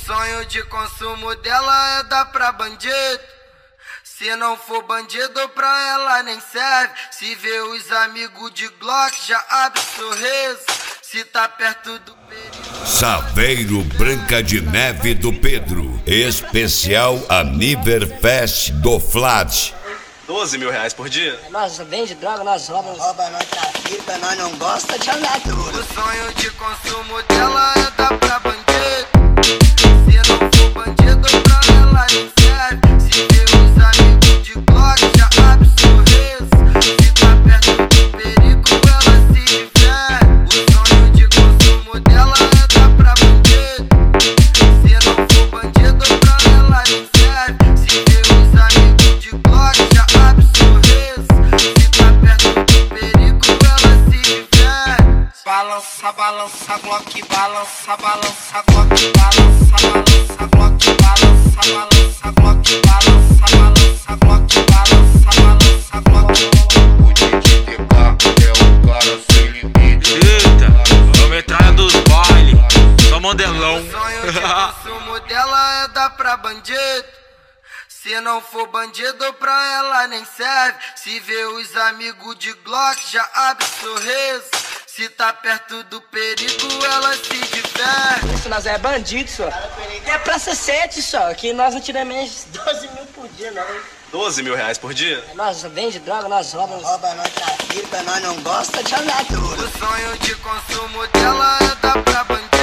sonho de consumo dela é dar pra bandido. Se não for bandido pra ela nem serve. Se vê os amigos de Glock já abre sorriso. Se tá perto do perigo. Saveiro Branca de Neve do Pedro. Especial Aniverfest do Flat. 12 mil reais por dia? Nós vende droga, nós roubamos. Rouba, nós trafica, nós não gosta de andar duro. O sonho de consumo dela é dar pra bandido. Se não for bandido pra ela nem serve. Se vê os amigos de Glock já abre sorriso. Se tá perto do perigo ela se diverte. O sonho de consumo dela é dar pra bandido. Se não for bandido pra ela nem serve. Se vê os amigos de Glock já abre sorriso. Se tá perto do perigo ela se diverte. Balança, balança, Glock, balança, balança, Glock, balança, balança, Glock, balança, balança, Glock, balança, balança, Glock, balança, balança, Glock. O DJTK é o cara sem limite. Eita, a metralha dos baile, só modelão. O sonho de consumo dela é dar pra bandido. Se não for bandido pra ela nem serve. Se vê os amigos de Glock já abre sorriso. Se tá perto do perigo ela se diverte. Isso, nós é bandido, só. É praça 7, só. Que nós antigamente 12 mil por dia, não. 12 mil reais por dia? Nós vende droga, nós roubamos. Rouba, nós trafica, nós não gosta de andar duro. O sonho de consumo dela é dar pra bandido.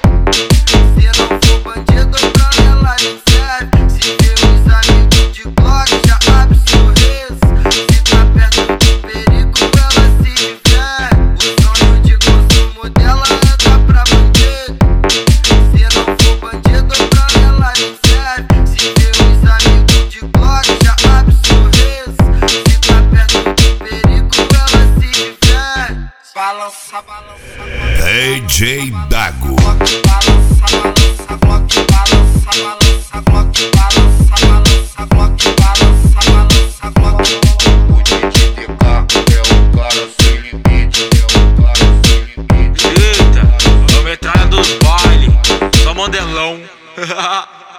Se não for bandido pra ela nem serve. Se vê os amigos de Glock já abre sorriso. Se tá perto do perigo ela se diverte. O sonho de consumo dela é dar pra bandido. Se não for bandido pra ela nem serve. Se vê os amigos de Glock já abre sorriso. Se tá perto do perigo ela se diverte. Balança, balança, DJ Dago. Glock, balança, balança, Glock, balança, balança, Glock, balança, balança, Glock, balança, balança, Glock. O DJTK é o cara sem limite. É o cara sem limite. Eita, a metralha dos baile, só modelão.